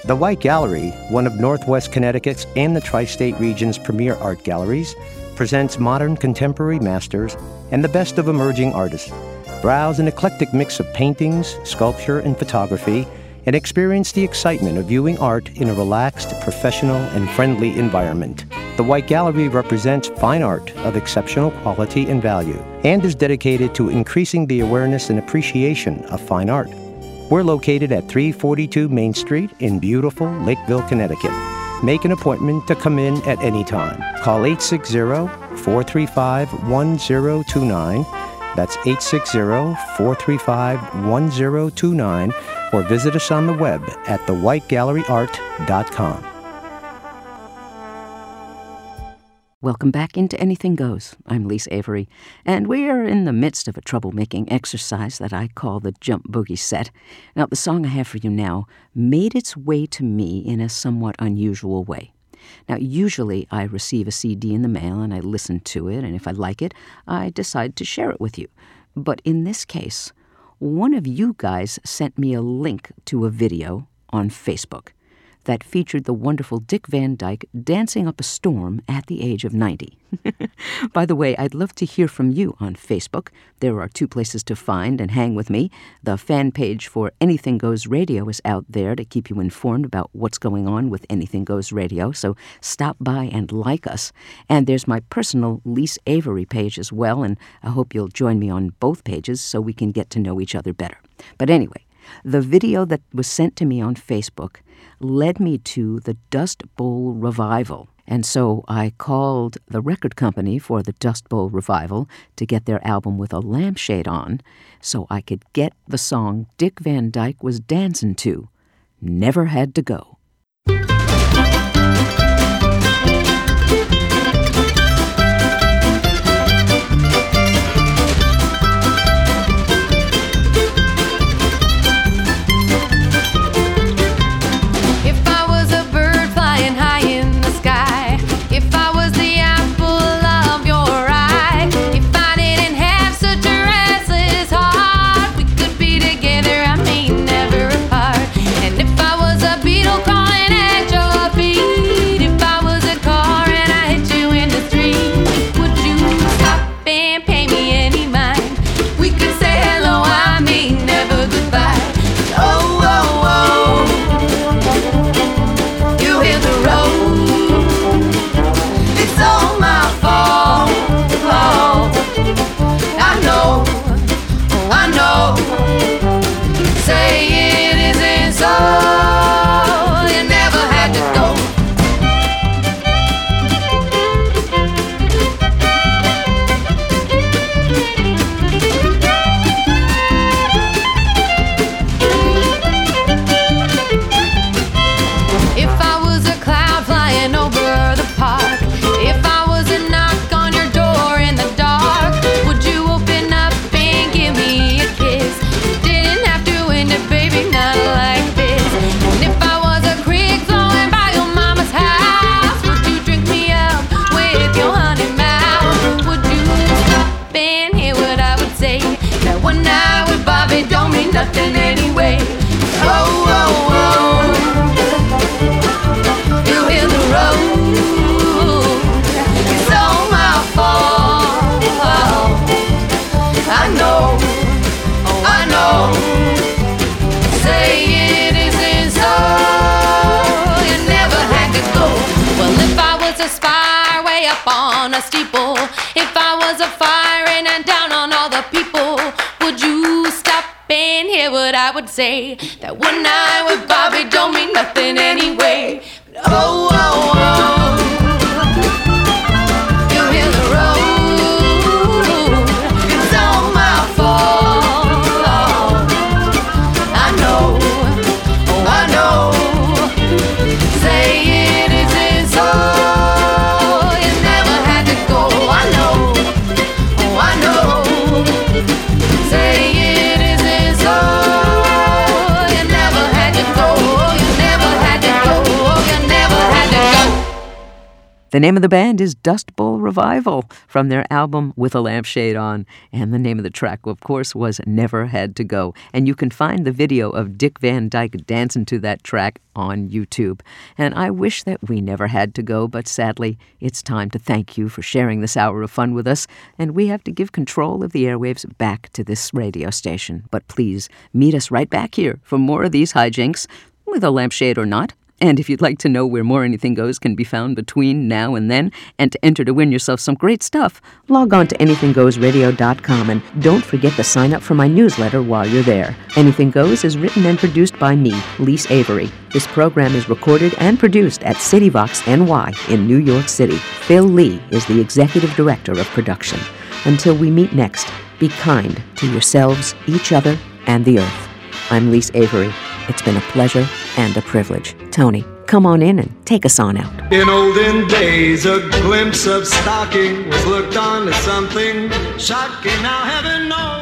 The White Gallery, one of Northwest Connecticut's and the Tri-State region's premier art galleries, presents modern contemporary masters and the best of emerging artists. Browse an eclectic mix of paintings, sculpture, and photography, and experience the excitement of viewing art in a relaxed, professional, and friendly environment. The White Gallery represents fine art of exceptional quality and value, and is dedicated to increasing the awareness and appreciation of fine art. We're located at 342 Main Street in beautiful Lakeville, Connecticut. Make an appointment to come in at any time. Call 860-435-1029. That's 860-435-1029, or visit us on the web at thewhitegalleryart.com. Welcome back into Anything Goes. I'm Lise Avery, and we are in the midst of a troublemaking exercise that I call the Jump Boogie Set. Now, the song I have for you now made its way to me in a somewhat unusual way. Now, usually I receive a CD in the mail and I listen to it, and if I like it, I decide to share it with you. But in this case, one of you guys sent me a link to a video on Facebook that featured the wonderful Dick Van Dyke dancing up a storm at the age of 90. By the way, I'd love to hear from you on Facebook. There are 2 places to find and hang with me. The fan page for Anything Goes Radio is out there to keep you informed about what's going on with Anything Goes Radio, so stop by and like us. And there's my personal Lise Avery page as well, and I hope you'll join me on both pages so we can get to know each other better. But anyway, the video that was sent to me on Facebook led me to the Dust Bowl Revival. And so I called the record company for the Dust Bowl Revival to get their album with a lampshade on so I could get the song Dick Van Dyke was dancing to, Never Had to Go. Nothing anyway. Oh, oh, oh. You hear the road. It's all my fault. I know. Oh, I know. Say it isn't so. You never had to go. Well, if I was a spy way up on a steeple, if I was a fire and down on all the people, would you stop and hear what I would say? That one night with Bobby don't mean nothing anyway. Oh, oh, oh. You hear the road. It's all my fault. I know. Oh, I know. Say it isn't so. You never had to go. I know. Oh, I know. Say it isn't so. You never had to go. You never had to go. You never had to go. The name of the band is Dust Bowl Revival from their album With a Lampshade On. And the name of the track, of course, was Never Had to Go. And you can find the video of Dick Van Dyke dancing to that track on YouTube. And I wish that we never had to go, but sadly, it's time to thank you for sharing this hour of fun with us. And we have to give control of the airwaves back to this radio station. But please, meet us right back here for more of these hijinks, with a lampshade or not. And if you'd like to know where More Anything Goes can be found between now and then, and to enter to win yourself some great stuff, log on to anythinggoesradio.com, and don't forget to sign up for my newsletter while you're there. Anything Goes is written and produced by me, Lise Avery. This program is recorded and produced at CityVox NY in New York City. Phil Lee is the executive director of production. Until we meet next, be kind to yourselves, each other, and the earth. I'm Lise Avery. It's been a pleasure and a privilege. Tony, come on in and take us on out. In olden days, a glimpse of stocking was looked on as something shocking. Now heaven knows